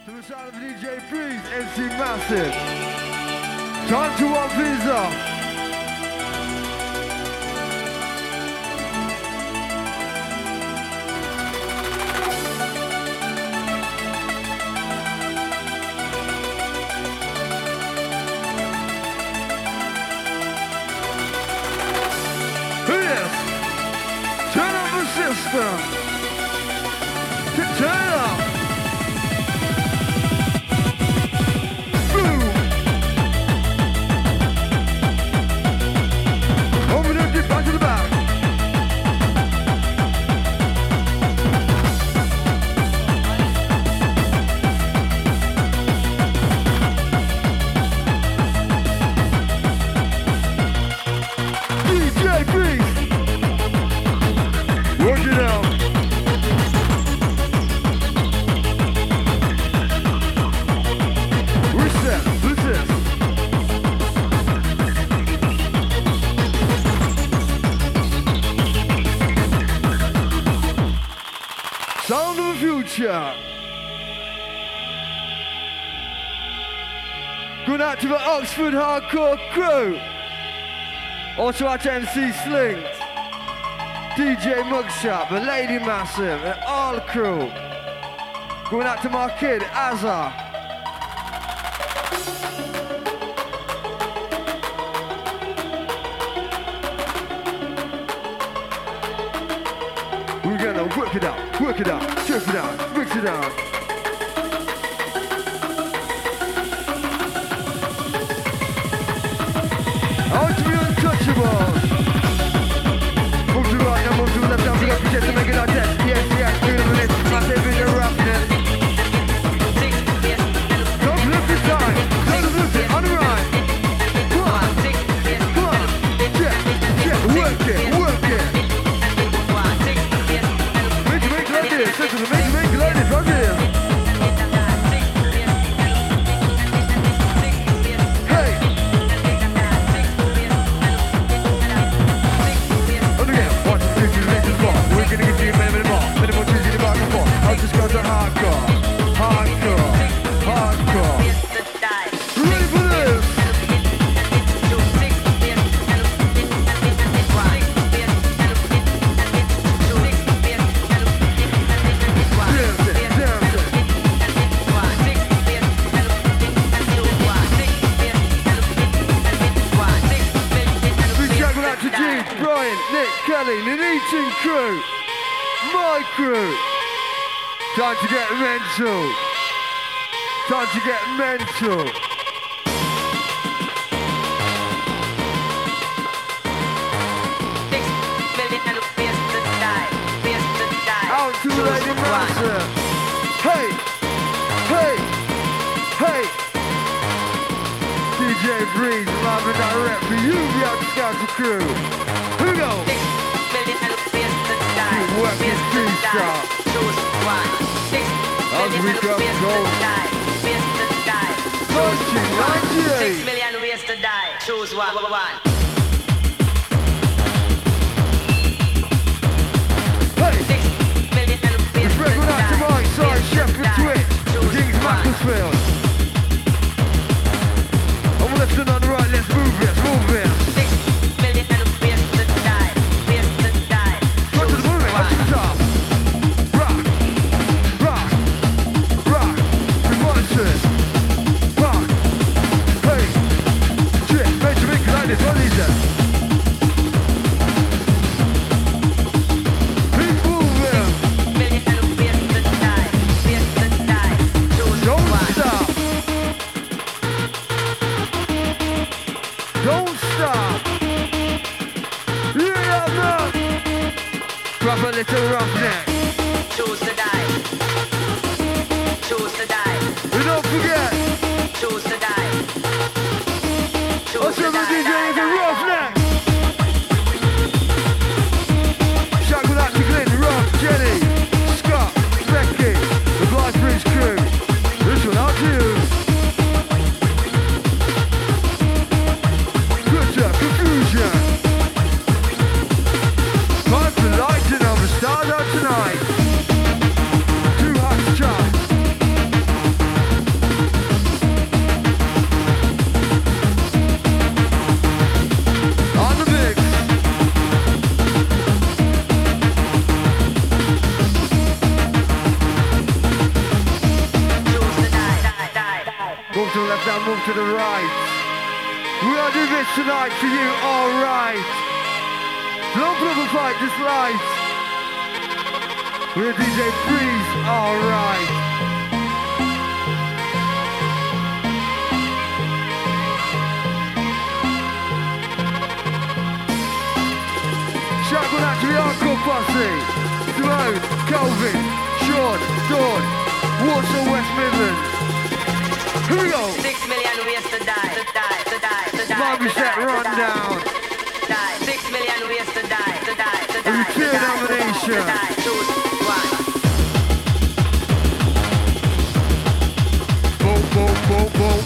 To the sound of DJ Freeze, MC Massive. Time to one visa. Turn up the system. Turn it up. Boom. Open up, get back to the back. DJ Freeze. Work it out. Reset. Who's this? Sound of the future. Good night to the Oxford Hardcore crew. Also out to MC Sling. DJ Mugshot, the Lady Massive, and all the crew. Going out to my kid, Azza. We're gonna work it out, jerk it out, mix it out. I want to be untouchable. Move to right now, move to left, down to left, pretend to make it our test. Yes, feel the minute, massive in the roughness. Don't lift it time, don't lift it, on the right. Come on, check, work it. Make like this, listen to make like this, right here. Just go to hardcore. Ready for this? Big shout out to Gene, Brian, Nick, Kelly, the Eating crew, my crew. Time to get mental. Time to get mental. Out to the Lady Master. Hey. DJ Breeze, live and direct for you, the Outscouts crew. Who knows? You work this freestyle. As we come close, 1998. 6 million ways to die. Choose one. Hey, 6 million ways it's to regular out to die. mine, sorry, Chef for Twitch, Kings Macclesfield. On the left and on the right, let's move it. 6 million ways to die. Go to the movement, up to the top. This one is that. Big move there. Don't stop. to the left, now move to the right. We are doing this tonight for you, alright. Don't put up a fight, just light. We're DJ Breeze, alright. Shout out to the hardcore posse. Simone, Calvin, Sean, Dawn, Warsaw, West Midlands. Here we go. 6 million ways to die, to die, to die, to die. Bobby set rundown. Die. 6 million ways to die, to die, to die. A return nomination. To die. Choose one. Boom, boom, boom, boom.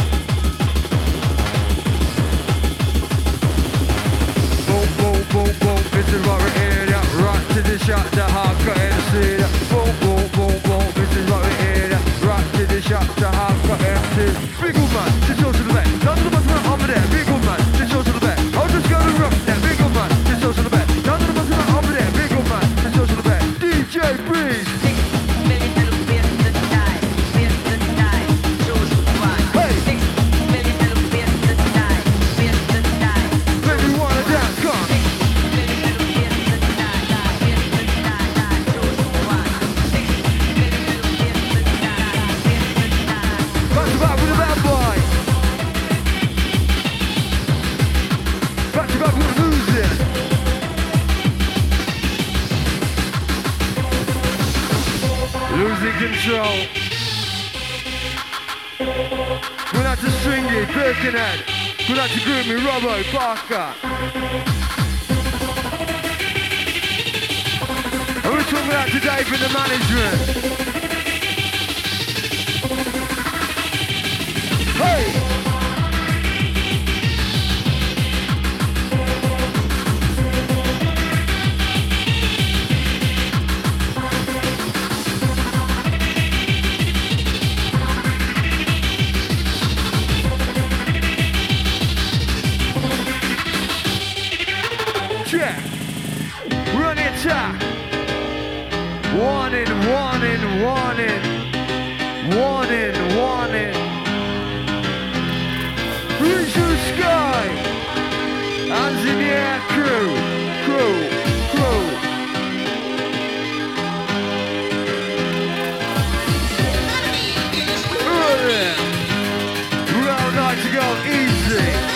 Boom, boom, boom, boom. This is what we're here. Rock to the shot, the hardcore MC. Boom, boom, boom, boom. This is what we're here. Rock to the shot, the hardcore MC. Big old man, just go to the back. Down to the bottom over there. Big old man, just go to the back. I'll just go to the rough there. Big old man, just go to the back. Down to the bottom over there. Big old man, just go to the back. DJ Breeze. 6 million ways to die, ways to die. Choose one. Hey. 6 million ways to die, ways to die. Make me wanna dance, come. 6 million ways to die, ways to die. Choose one. 6 million ways to die, ways to die. Back to back with the bad boy. Back to back with the music. Losing control. Going out to Stringy, Birkenhead. Going out to Groomy, Robbo, Parker. And we're talking out to Dave in the management. Hey! Check. We're on the attack. Warning, warning, warning. Warning, warning. Reach to the sky. Hands in the air, crew. Crew, crew. Running. We all like to go easy.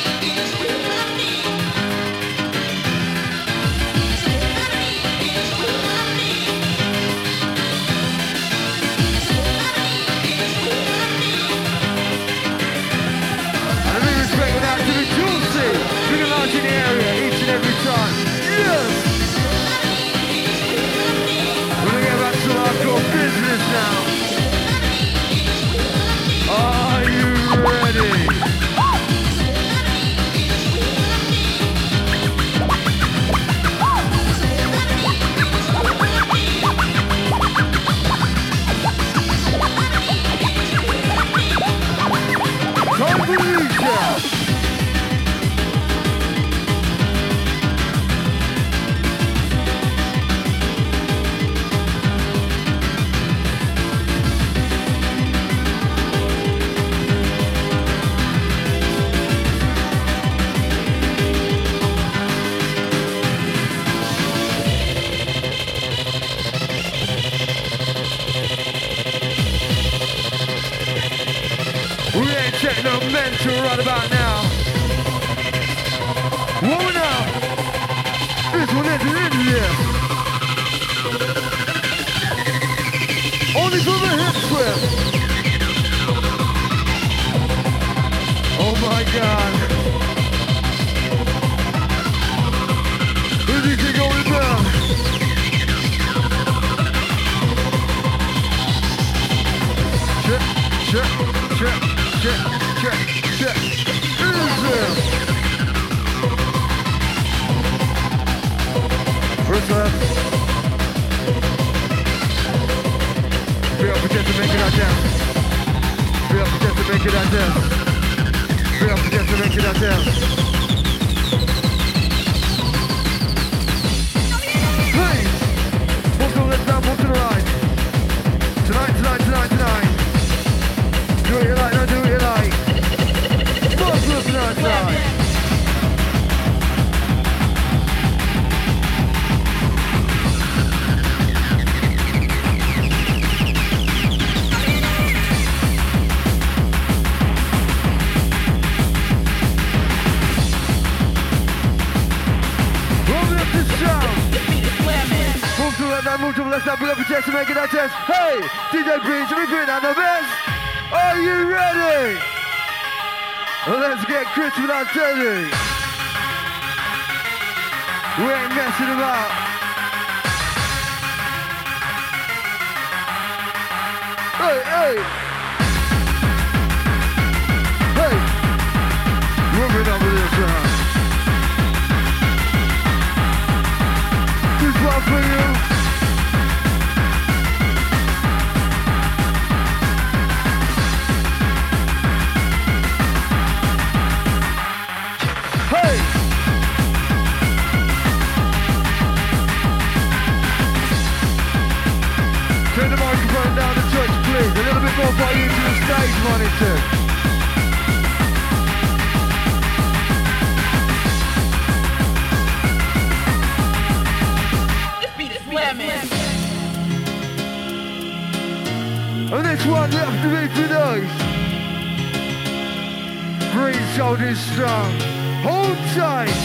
In the area each and every time. Yes! We're gonna get back to hardcore business now. Are you ready? Time for Lucia! Techno mental right about now. Whoa now. This one is in here. Only for the hip flip. Oh my god. Who's he going down? Check. First left. Free up again to make it out there. Free up again to make it out there. Free up again to make it out there. Hey! Walk to the left, down, walk to the right. Tonight. Do it like, no, do it like. time we got for Jess to make it that test. Hey, DJ Breeze, we bring out the best. Are you ready? Well, let's get Chris without Teddy. We ain't messing about. Hey, hey. Hey. Warming up with this round. This one for you. Turn the microphone down the touch, please. A little bit more volume to the stage monitor. This beat is slamming. And this one left to be for those. Breathe, shoulders strong. Hold tight.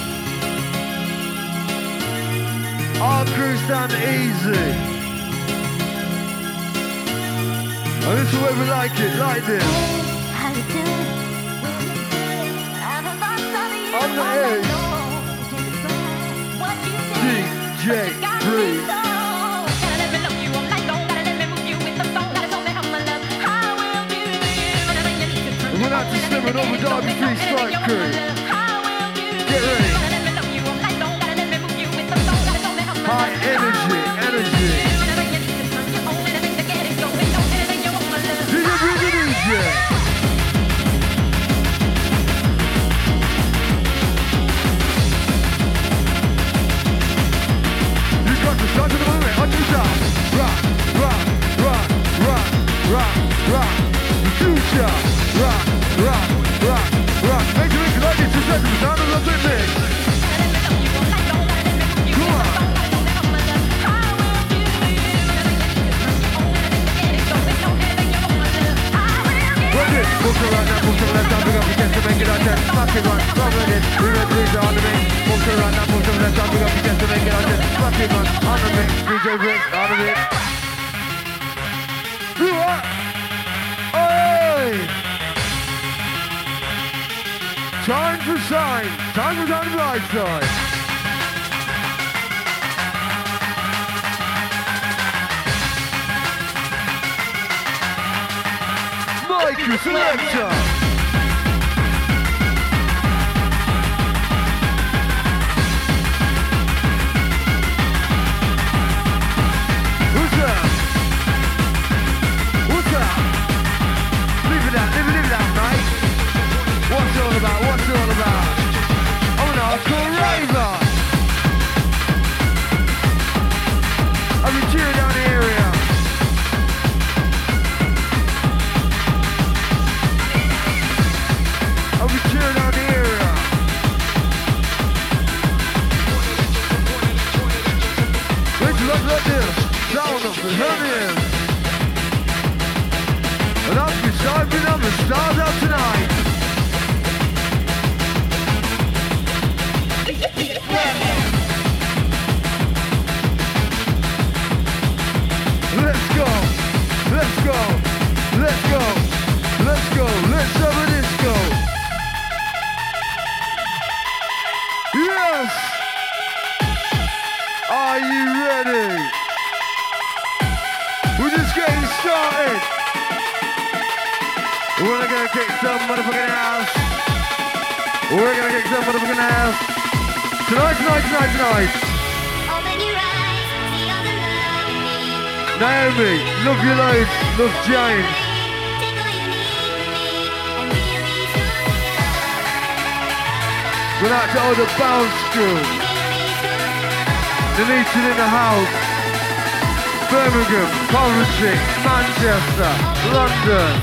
Our crew stand easy. And this is the way we like it, like this. On the edge. DJ Breeze. And we're out to Slim and over Derby Free Strike Crew. Get ready. High energy, energy. Start to the movement, on your side. Rock, rock, rock, rock, rock, rock. The future. Rock, rock, rock, rock. Make the link like it's a second. The sound of the mix. Come on. Watch it. Move to the right now, move to the left. Big up against to make it out there. Smack it right, run with it. We got Breeze on the mix. Move to the right now, move to the left. Big up against to make it out there. Smack it right, on the mix. DJ Breeze on the mix. Do what? Hey! Time for sign. Time for time right side. Mike Selector. What's up? What's up? Leave it out, mate. What's it all about? What's it all about? Oh no, Raver. I've been cheering down the area. I'll be cheering down the area. Let's look like this. Sound of the Hermians. And I'll be starting up the stars out tonight. Let's go. Let's go. Let's go. Let's go. Let's have a disco. Yes! Are you ready? We're just getting started. We're gonna kick some motherfucking ass. We're gonna kick some motherfucking ass. Tonight. Naomi, love you loads. Love James. We're out to all the bounce crew. Deleted in the house. Birmingham, Coventry, Manchester, London.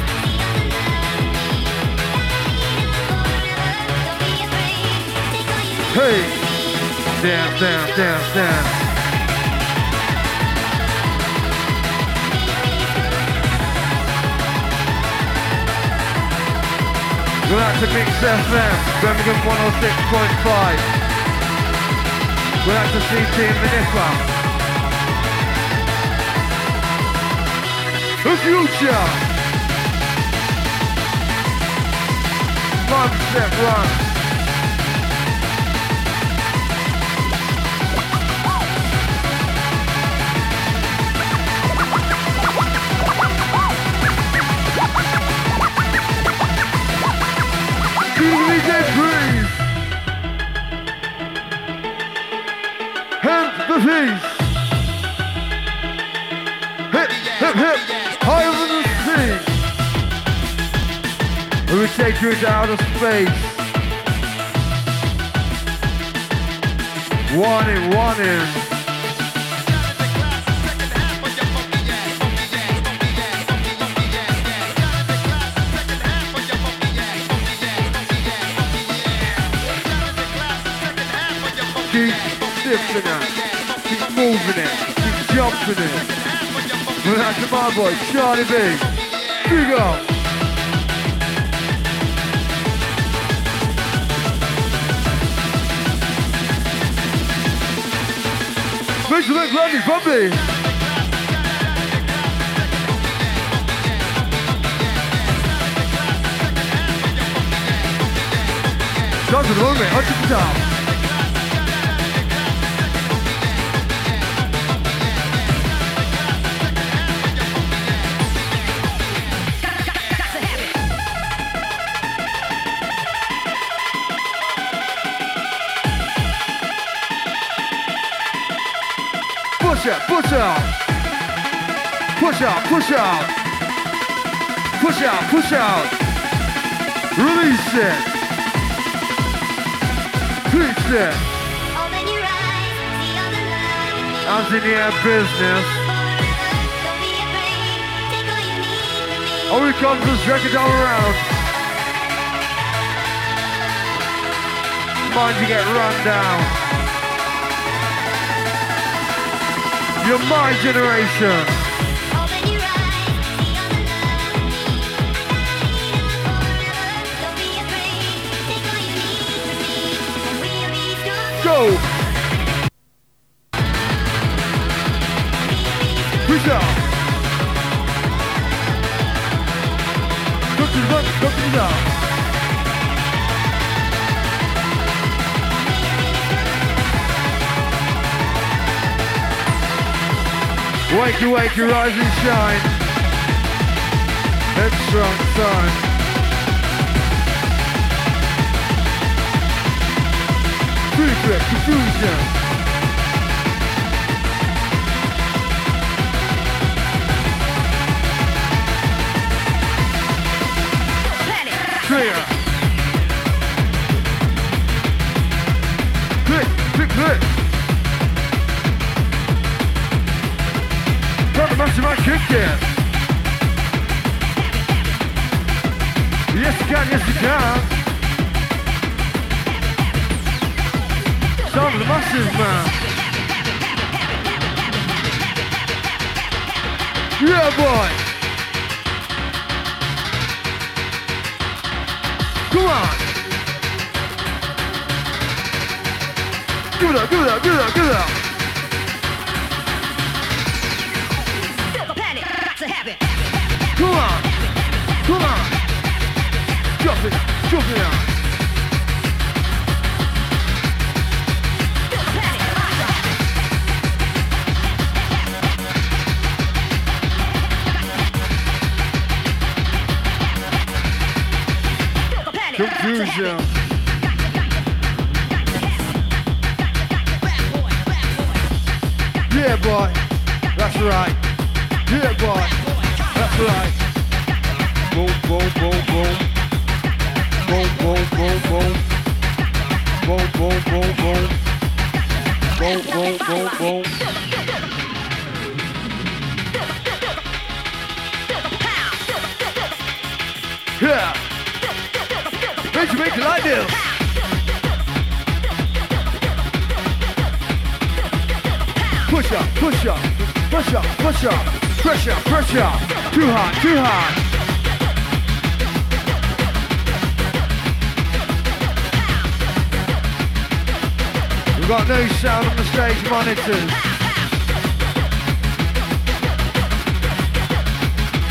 Hey! Dance. We're out to Mix FM, Birmingham 106.5. We're out to CT in Manippa. The future. One step run. Breathe. Hands the peace. Hip, hip, hip, higher than the sea. We will take you into outer space. One in. Keep shifting it, keep moving it, keep jumping it. Well, that's my boy, Charlie B. Big up. Make some make lovely from me. Come to the moment, up to the top. Push out, push out. Push out, push out. Push out, push out. Release it. Release it. Open your eyes, see all the love in me. I'm in the air business. Don't be afraid, take all you need from me. All we come to is record all around. Mind you get run down. You're my generation. Open your eyes, see all the love in me. Don't be afraid, take all you need from me. And we'll be strong. Go. Push out. Go to the front, go to the down. Wake you, rise and shine. Headstrong sun. Secret confusion. Clear. Click, click, click. Got the massive man kick it. Yes you can, yes you can. Sound of the massive man. Yeah boy. Come on. Give it up, give it up, give it up, give it up. Come on, come on. Jump it out. Confusion. Yeah, boy. That's right. Yeah, boy. That's right. Boom, boom, boom, boom. Boom, boom, boom, boom. Boom, boom, boom, boom. Boom, boom, boom, boom. Yeah. Make it like this. Push up, push up, push up, push up. Pressure, pressure. Too hard, too hard. We've got no sound on the stage monitors.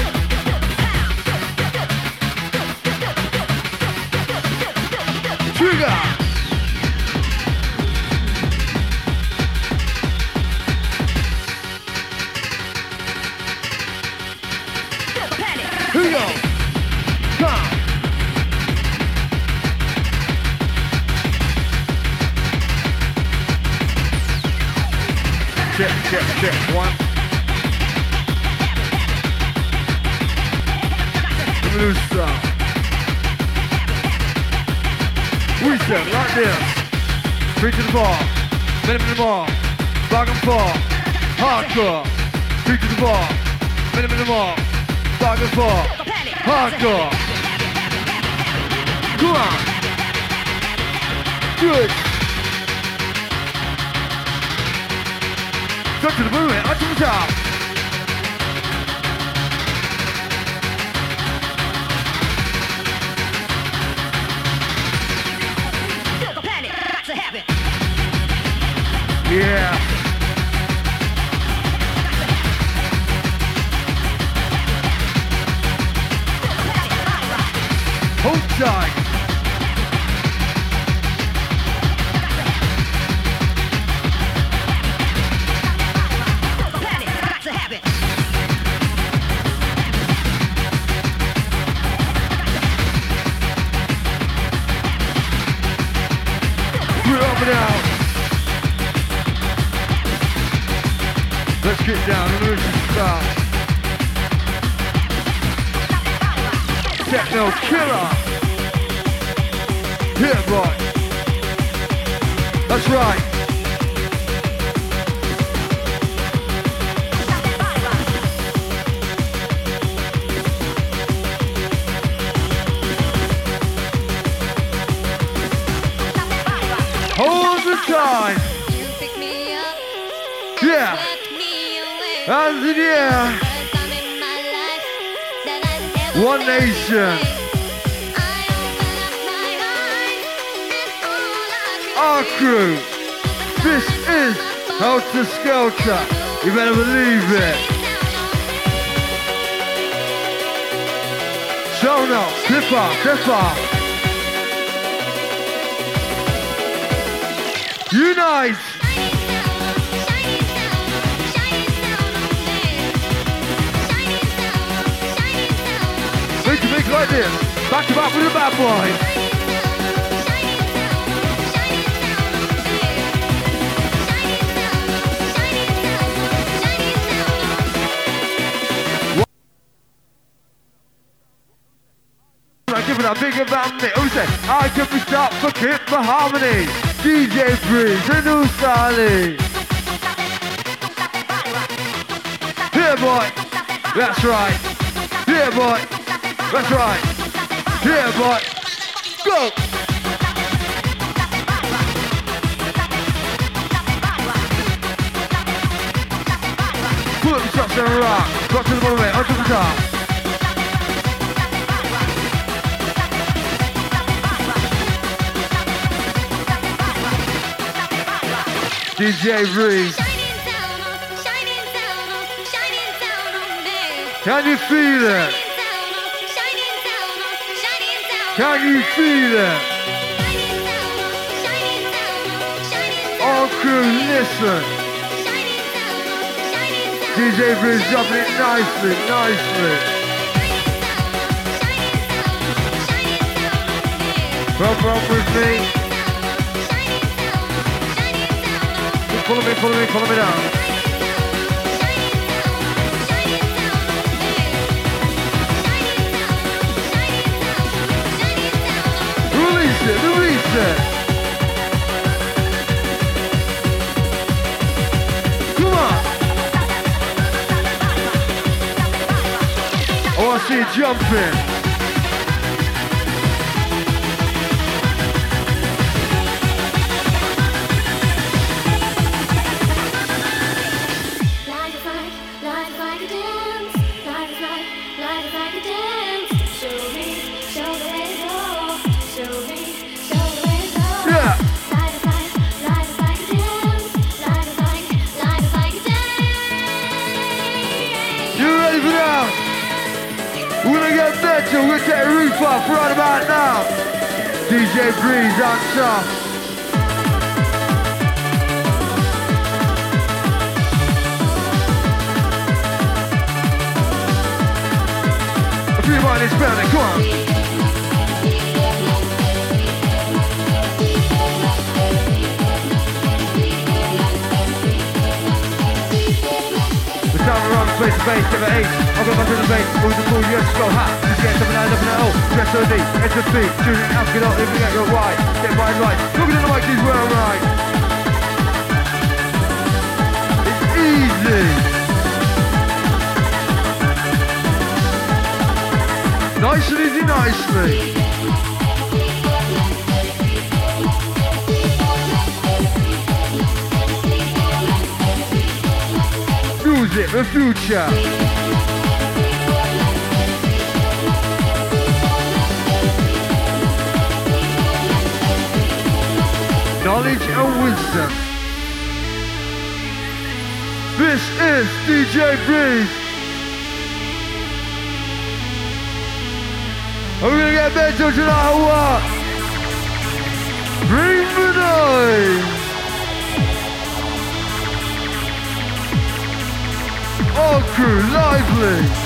we go. Come. Check, one. Loose stuff. We said like this. 3 to the bar. Minimum the bar. Back and forth. Hardcore. 3 to the bar. Minimum the bar. Back and forth. Hardcore. Come on. Good. Come to the movement. Up to the top. Yeah. Hold tight. We're up and out. Let's get down and lose the start. Techno killer. Yeah, boy. That's right. Hold the time. You pick me up. Yeah. Swept me away. And yeah. First time in my life that I've ever One felt this nation. way. I open up my eyes and all I can Our see crew. is the This sun is on my Helter Skelter. You better believe it. Show no. Tip off. Tip off. Unite. Make it make like this. Back to back with the bad boy. I give it a big about me. Who said I can be stopped for Kip for harmony? DJ Breeze, the new Sally. Here, boy. That's right. Here, boy. That's right. Here, boy. Go. Pull up the shots and rock. Rock to the bottom of it, onto the top. DJ Breeze. Can you feel it? Can you feel it? All crew, listen. DJ Breeze dropping it nicely, nicely. Run with me. Follow me down. Release it. Come on. Oh, I see you jumping. We're gonna take a roof off right about now. DJ Breeze on top. I feel mine is bound, come on. The sound around the space, bass, never eight. I've got my to the bass, move the full, yes, go hot. Just get something out of an O, dress OD, enter speed, choosing alcohol, living at your right, get mine right. Looking at the mic, is where I'm right. It's easy. Nice and easy, nicely. Music, the future. Knowledge and wisdom. This is DJ Breeze. Are we gonna get better tonight or what? Bring the noise! All crew, lively!